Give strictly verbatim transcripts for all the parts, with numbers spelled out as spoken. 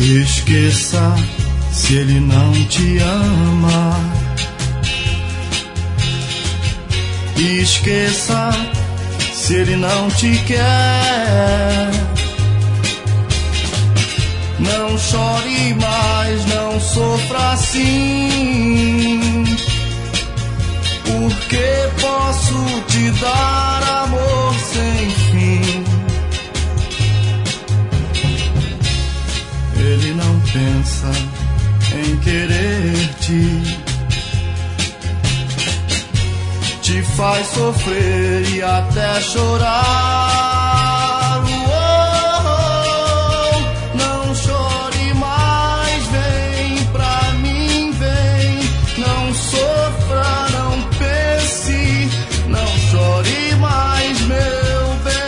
Esqueça se ele não te ama. Esqueça se ele não te quer. Não chore mais, não sofra assim, porque posso te dar amor sem fim. Ele não pensa em querer-te, te faz sofrer e até chorar. Oh, não chore mais, vem pra mim, vem. Não sofra, não pense, não chore mais, meu bem.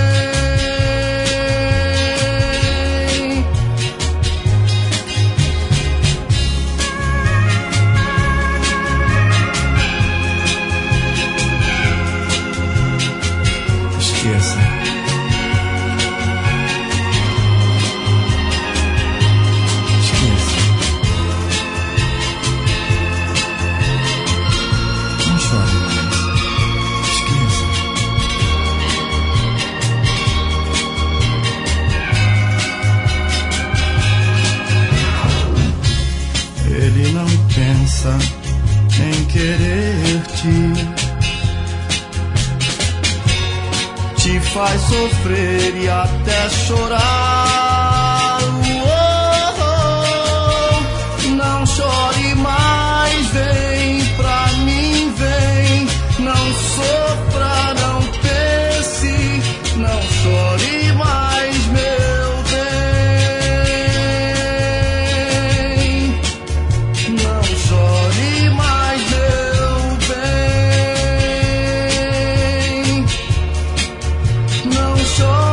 Esqueça. Esqueça. Não chore mais. Esqueça. Ele não pensa em querer-te, te faz sofrer e até chorar. Oh, não chore mais, vem pra mim, vem. Não sofra, não pense, não chore mais, meu bem. Não chore mais, meu bem. Não chore.